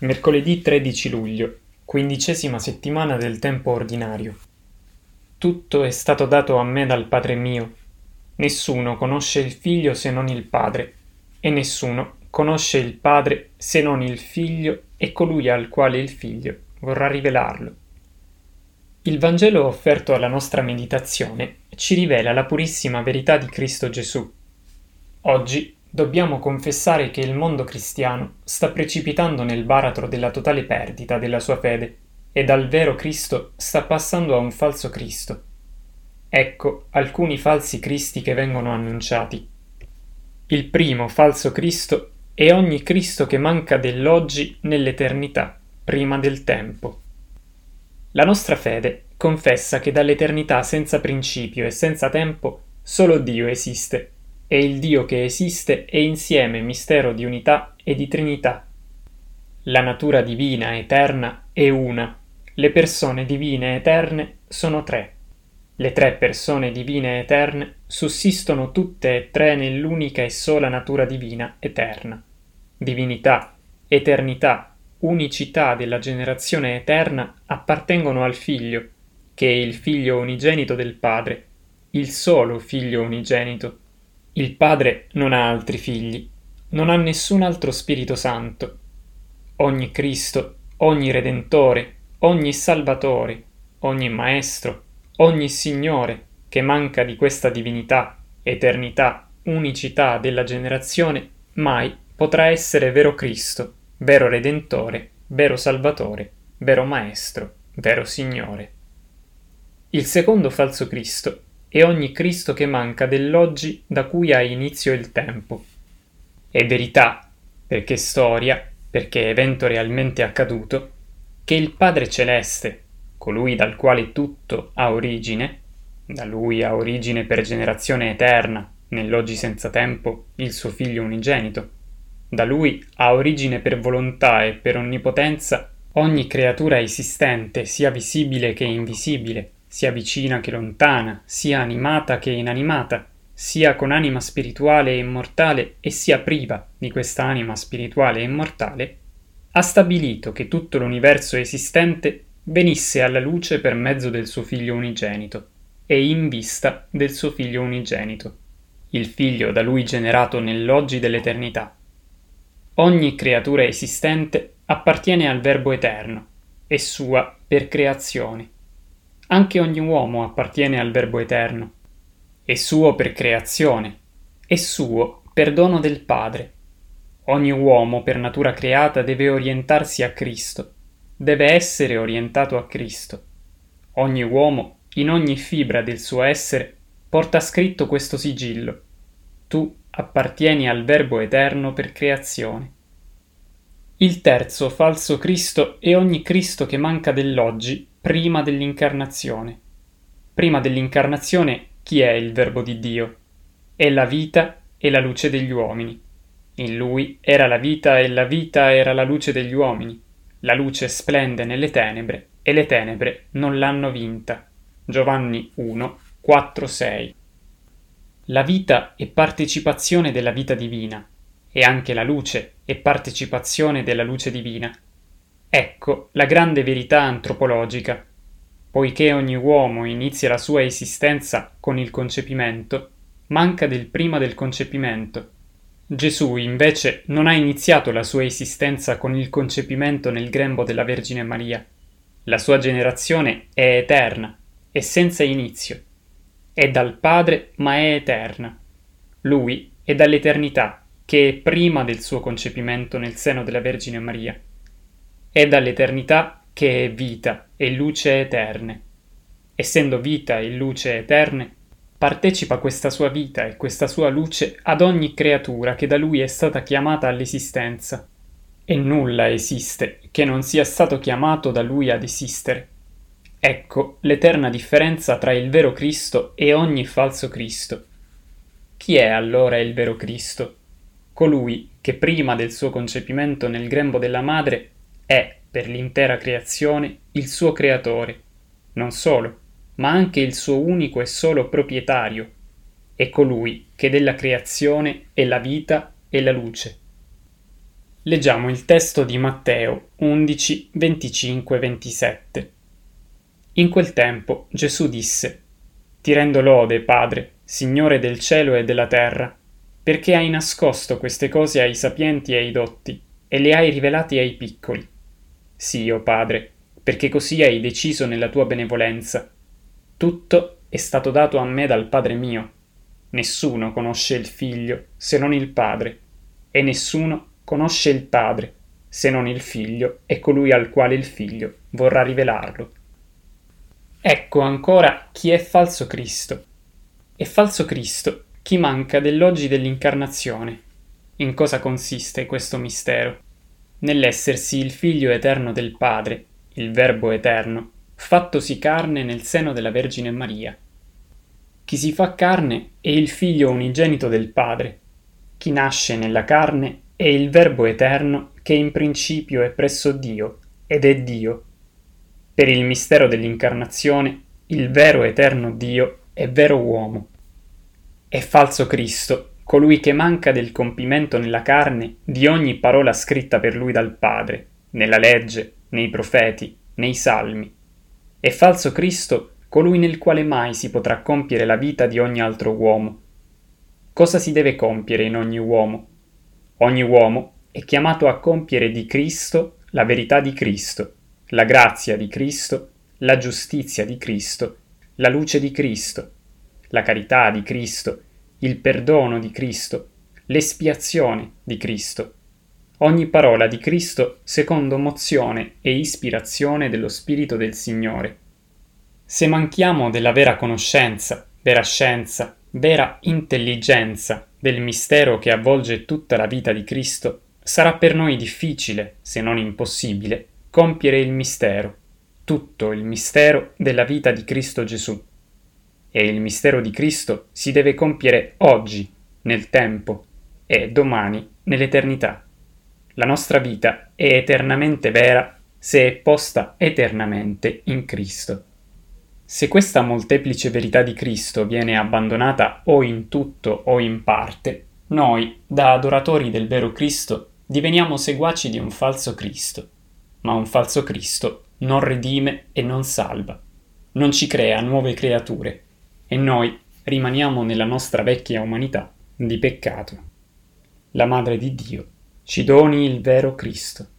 Mercoledì 13 luglio, 15ª settimana del tempo ordinario. Tutto è stato dato a me dal Padre mio. Nessuno conosce il Figlio se non il Padre, e nessuno conosce il Padre se non il Figlio e colui al quale il Figlio vorrà rivelarlo. Il Vangelo offerto alla nostra meditazione ci rivela la purissima verità di Cristo Gesù. Oggi dobbiamo confessare che il mondo cristiano sta precipitando nel baratro della totale perdita della sua fede e dal vero Cristo sta passando a un falso Cristo. Ecco alcuni falsi Cristi che vengono annunciati. Il primo falso Cristo è ogni Cristo che manca dell'oggi nell'eternità, prima del tempo. La nostra fede confessa che dall'eternità senza principio e senza tempo solo Dio esiste, e il Dio che esiste è insieme mistero di unità e di Trinità. La natura divina eterna è una, le persone divine eterne sono tre. Le tre persone divine eterne sussistono tutte e tre nell'unica e sola natura divina eterna. Divinità, eternità, unicità della generazione eterna appartengono al Figlio, che è il Figlio unigenito del Padre, il solo Figlio unigenito. Il Padre non ha altri figli, non ha nessun altro Spirito Santo. Ogni Cristo, ogni Redentore, ogni Salvatore, ogni Maestro, ogni Signore che manca di questa divinità, eternità, unicità della generazione, mai potrà essere vero Cristo, vero Redentore, vero Salvatore, vero Maestro, vero Signore. Il secondo falso Cristo è ogni Cristo che manca dell'oggi da cui ha inizio il tempo. È verità, perché storia, perché evento realmente accaduto, che il Padre Celeste, colui dal quale tutto ha origine, da lui ha origine per generazione eterna, nell'oggi senza tempo, il suo Figlio unigenito, da lui ha origine per volontà e per onnipotenza ogni creatura esistente, sia visibile che invisibile, sia vicina che lontana, sia animata che inanimata, sia con anima spirituale e immortale e sia priva di questa anima spirituale e immortale, ha stabilito che tutto l'universo esistente venisse alla luce per mezzo del suo Figlio unigenito e in vista del suo Figlio unigenito, il Figlio da lui generato nell'oggi dell'eternità. Ogni creatura esistente appartiene al Verbo eterno, è sua per creazione. Anche ogni uomo appartiene al Verbo eterno, è suo per creazione, è suo per dono del Padre. Ogni uomo per natura creata deve orientarsi a Cristo, deve essere orientato a Cristo. Ogni uomo, in ogni fibra del suo essere, porta scritto questo sigillo: tu appartieni al Verbo eterno per creazione. Il terzo falso Cristo è ogni Cristo che manca dell'oggi prima dell'incarnazione. Prima dell'incarnazione chi è il Verbo di Dio? È la vita e la luce degli uomini. In lui era la vita e la vita era la luce degli uomini. La luce splende nelle tenebre e le tenebre non l'hanno vinta. Giovanni 1, 4, 6. La vita è partecipazione della vita divina e anche la luce è partecipazione della luce divina. Ecco la grande verità antropologica. Poiché ogni uomo inizia la sua esistenza con il concepimento, manca del prima del concepimento. Gesù invece non ha iniziato la sua esistenza con il concepimento nel grembo della Vergine Maria. La sua generazione è eterna, è senza inizio. È dal Padre ma è eterna. Lui è dall'eternità, che è prima del suo concepimento nel seno della Vergine Maria. È dall'eternità che è vita e luce eterne. Essendo vita e luce eterne, partecipa questa sua vita e questa sua luce ad ogni creatura che da lui è stata chiamata all'esistenza. E nulla esiste che non sia stato chiamato da lui ad esistere. Ecco l'eterna differenza tra il vero Cristo e ogni falso Cristo. Chi è allora il vero Cristo? Colui che prima del suo concepimento nel grembo della madre è, per l'intera creazione, il suo creatore, non solo, ma anche il suo unico e solo proprietario, è colui che della creazione è la vita e la luce. Leggiamo il testo di Matteo 11, 25, 27. In quel tempo Gesù disse: Ti rendo lode, Padre, Signore del cielo e della terra, perché hai nascosto queste cose ai sapienti e ai dotti, e le hai rivelate ai piccoli. Sì, o Padre, perché così hai deciso nella tua benevolenza. Tutto è stato dato a me dal Padre mio. Nessuno conosce il Figlio se non il Padre, e nessuno conosce il Padre se non il Figlio e colui al quale il Figlio vorrà rivelarlo. Ecco ancora chi è falso Cristo. È falso Cristo chi manca dell'oggi dell'incarnazione. In cosa consiste questo mistero? Nell'essersi il Figlio eterno del Padre, il Verbo eterno, fattosi carne nel seno della Vergine Maria. Chi si fa carne è il Figlio unigenito del Padre. Chi nasce nella carne è il Verbo eterno che in principio è presso Dio ed è Dio. Per il mistero dell'incarnazione, il vero eterno Dio è vero uomo. È falso Cristo colui che manca del compimento nella carne di ogni parola scritta per lui dal Padre, nella legge, nei profeti, nei salmi. È falso Cristo colui nel quale mai si potrà compiere la vita di ogni altro uomo. Cosa si deve compiere in ogni uomo? Ogni uomo è chiamato a compiere di Cristo la verità di Cristo, la grazia di Cristo, la giustizia di Cristo, la luce di Cristo, la carità di Cristo, il perdono di Cristo, l'espiazione di Cristo. Ogni parola di Cristo secondo mozione e ispirazione dello Spirito del Signore. Se manchiamo della vera conoscenza, vera scienza, vera intelligenza del mistero che avvolge tutta la vita di Cristo, sarà per noi difficile, se non impossibile, compiere il mistero, tutto il mistero della vita di Cristo Gesù. E il mistero di Cristo si deve compiere oggi, nel tempo, e domani, nell'eternità. La nostra vita è eternamente vera se è posta eternamente in Cristo. Se questa molteplice verità di Cristo viene abbandonata o in tutto o in parte, noi, da adoratori del vero Cristo, diveniamo seguaci di un falso Cristo. Ma un falso Cristo non redime e non salva, non ci crea nuove creature, e noi rimaniamo nella nostra vecchia umanità di peccato. La Madre di Dio ci doni il vero Cristo.